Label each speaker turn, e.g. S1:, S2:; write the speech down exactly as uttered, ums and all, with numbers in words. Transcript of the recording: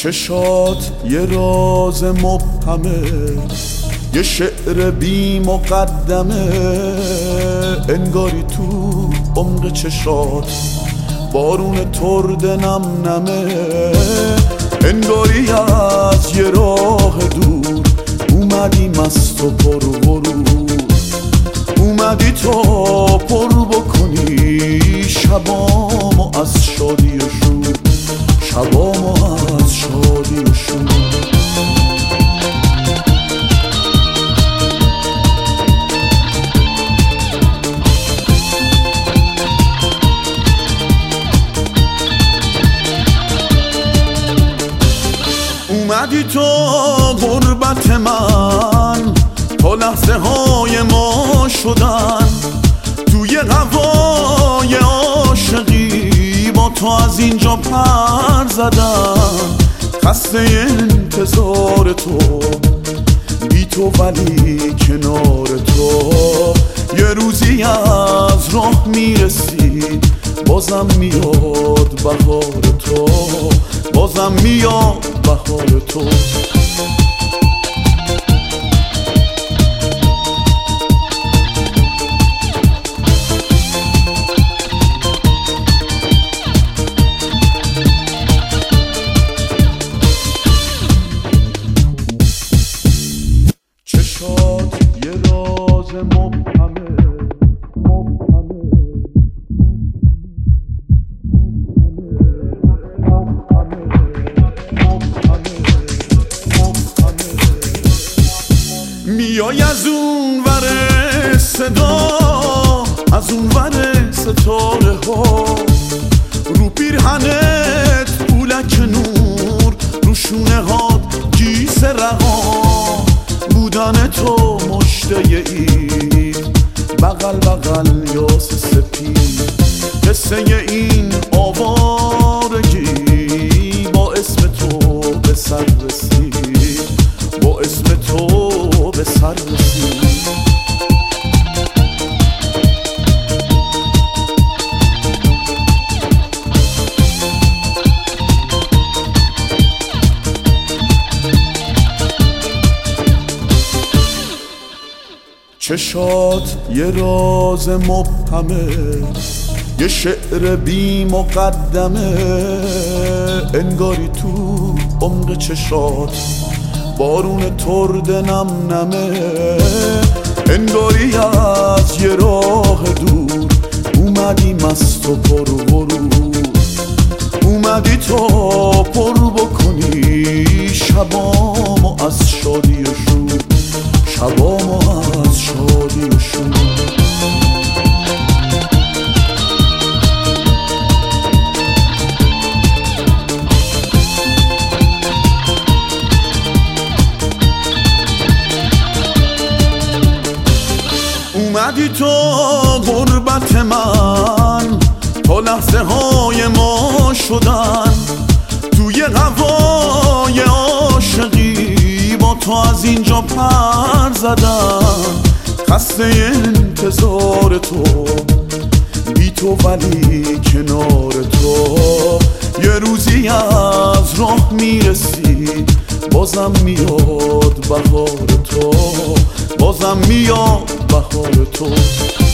S1: چشات یه راز مبهمه، یه شعر بی مقدمه، انگاری تو عمق چشات بارون ترد نم نمه، انگاری از یه راه دور اومدی مست و پر غرور، اومدی تا پر بکنی شبامو از شادی و شور، شبامو از شادی و شور. اومدی تو غربت من تا لحظه های ما شدن، توی هوای عاشقی با تو از اینجا پر زدن، خسته انتظار تو بی تو ولی کنار تو، یه روزی از راه میرسی بازم میاد بهار تو، بازم میاد بهار تو. چشات یه راز مبهمه، مبهمه، میای از اون ور صدا، از اون ور ستاره ها، رو پیرهنت پولک نور، رو شونه هات گیس رها، بودن تو مشته اید بغل بغل یاس سپید، قصه این آوارگی با اسم تو به سر رسید، با اسم تو به سر رسید. چشات یه راز مبهمه، یه شعر بی مقدمه، انگاری تو عمق چشات بارون ترد نم نمه، انگاری از یه راه دور اومدی مست و پر غرور، اومدی تا پر بکنی شبامو از شادی و شور، شبامو از شادی و شور. اومدی تو غربت من تا لحظه های ما شدن، توی هوای عاشقی با تو از اینجا پر زدن، خسته انتظار تو بی تو ولی کنار تو، یه روزی از راه میرسی بازم میاد بهار تو، بازم میاد بهار تو.